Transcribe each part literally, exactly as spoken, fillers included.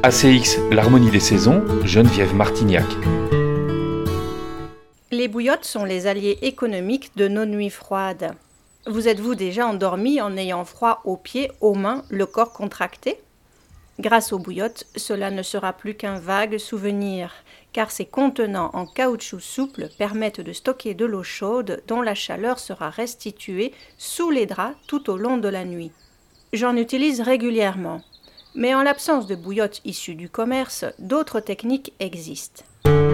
A C X, l'harmonie des saisons, Geneviève Martignac. Les bouillottes sont les alliés économiques de nos nuits froides. Vous êtes-vous déjà endormi en ayant froid aux pieds, aux mains, le corps contracté ? Grâce aux bouillottes, cela ne sera plus qu'un vague souvenir, car ces contenants en caoutchouc souple permettent de stocker de l'eau chaude dont la chaleur sera restituée sous les draps tout au long de la nuit. J'en utilise régulièrement, mais en l'absence de bouillottes issues du commerce, d'autres techniques existent.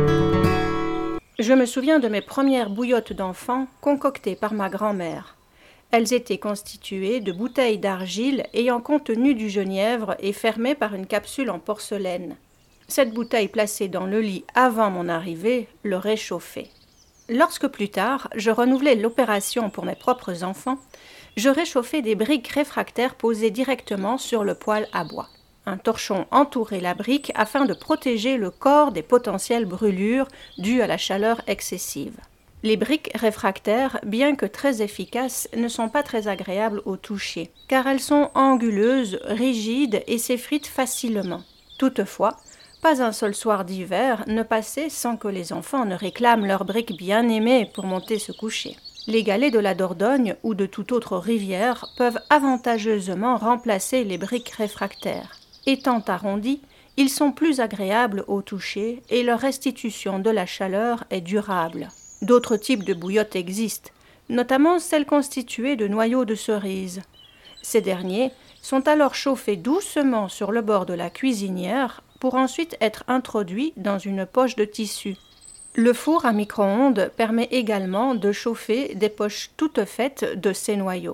Je me souviens de mes premières bouillottes d'enfant concoctées par ma grand-mère. Elles étaient constituées de bouteilles d'argile ayant contenu du genièvre et fermées par une capsule en porcelaine. Cette bouteille placée dans le lit avant mon arrivée le réchauffait. Lorsque plus tard, je renouvelais l'opération pour mes propres enfants, je réchauffais des briques réfractaires posées directement sur le poêle à bois. Un torchon entourait la brique afin de protéger le corps des potentielles brûlures dues à la chaleur excessive. Les briques réfractaires, bien que très efficaces, ne sont pas très agréables au toucher, car elles sont anguleuses, rigides et s'effritent facilement. Toutefois, pas un seul soir d'hiver ne passait sans que les enfants ne réclament leurs briques bien-aimées pour monter se coucher. Les galets de la Dordogne ou de toute autre rivière peuvent avantageusement remplacer les briques réfractaires. Étant arrondis, ils sont plus agréables au toucher et leur restitution de la chaleur est durable. D'autres types de bouillottes existent, notamment celles constituées de noyaux de cerise. Ces derniers sont alors chauffés doucement sur le bord de la cuisinière pour ensuite être introduits dans une poche de tissu. Le four à micro-ondes permet également de chauffer des poches toutes faites de ces noyaux.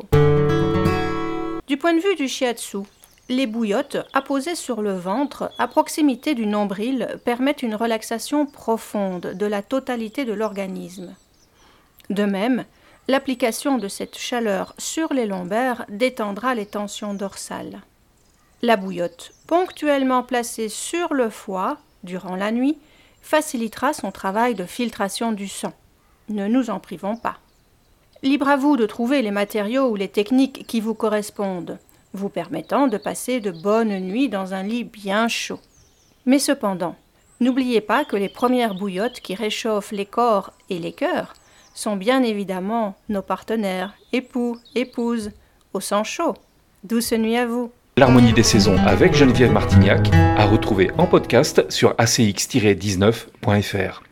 Du point de vue du shiatsu, les bouillottes apposées sur le ventre à proximité du nombril permettent une relaxation profonde de la totalité de l'organisme. De même, l'application de cette chaleur sur les lombaires détendra les tensions dorsales. La bouillotte, ponctuellement placée sur le foie durant la nuit, facilitera son travail de filtration du sang. Ne nous en privons pas. Libre à vous de trouver les matériaux ou les techniques qui vous correspondent, vous permettant de passer de bonnes nuits dans un lit bien chaud. Mais cependant, n'oubliez pas que les premières bouillottes qui réchauffent les corps et les cœurs sont bien évidemment nos partenaires, époux, épouses, au sang chaud. Douce nuit à vous. L'harmonie des saisons avec Geneviève Martignac à retrouver en podcast sur a c x tiret dix-neuf point f r.